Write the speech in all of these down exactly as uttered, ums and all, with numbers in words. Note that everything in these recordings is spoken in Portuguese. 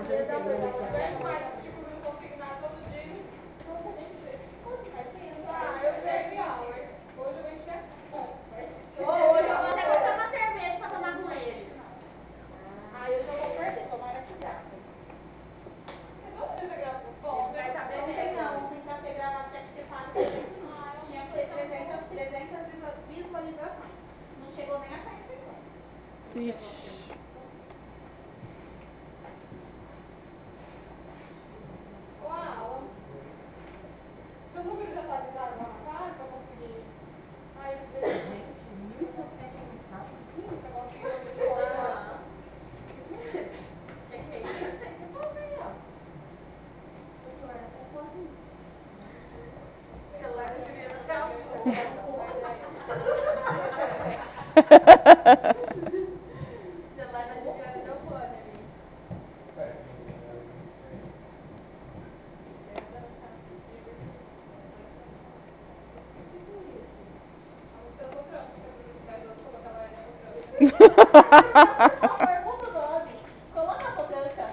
Ixi. Ô, Alan, seu número já tá avisado lá na casa pra conseguir? Ah, eu vejo. Gente, mil e setecentos mensagens? Sim, você conseguiu depois. Ah. Que que é isso? Você pode aí, ó. O celular da sozinho. O celular da Juliana tá pergunta o nome. Coloca a potranca.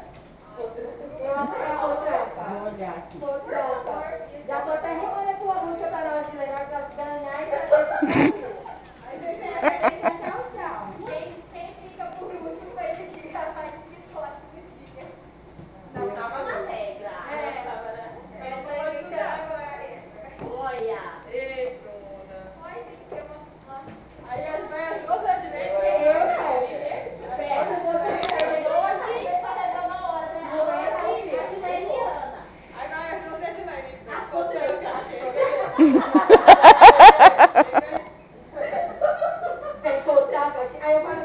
Vou olhar aqui. Já tô até recolhendo a música para nós de levar para ganhar e aí você pega e tchau, tchau. Quem, quem fica por último vai ter que gravar esse esporte no dia. Não tava na regra. É, tava na regra. Eu vou estudar agora. Olha. Ei, Bruna. Oi, tem que ter uma... Aí as vai as duas adivinhas. Eu não. Pega você terminou hoje. Não é filha. A Juliana. Aí vai as duas adivinhas. As potranca.